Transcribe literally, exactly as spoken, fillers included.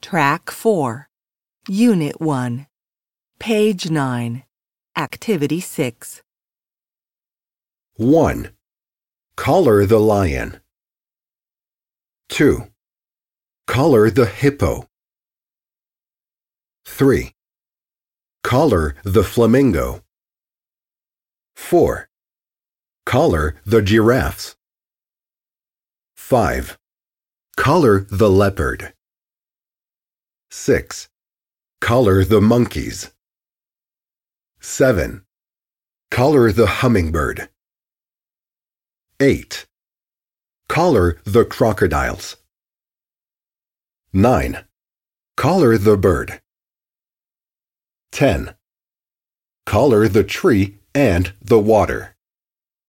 Track four, Unit one, Page nine, Activity six. one. Color the lion. two. Color the hippo. three. Color the flamingo. four. Color the giraffes. five. Color the leopard. six. Color the monkeys. seven. Color the hummingbird. eight. Color the crocodiles. nine. Color the bird. ten. Color the tree and the water.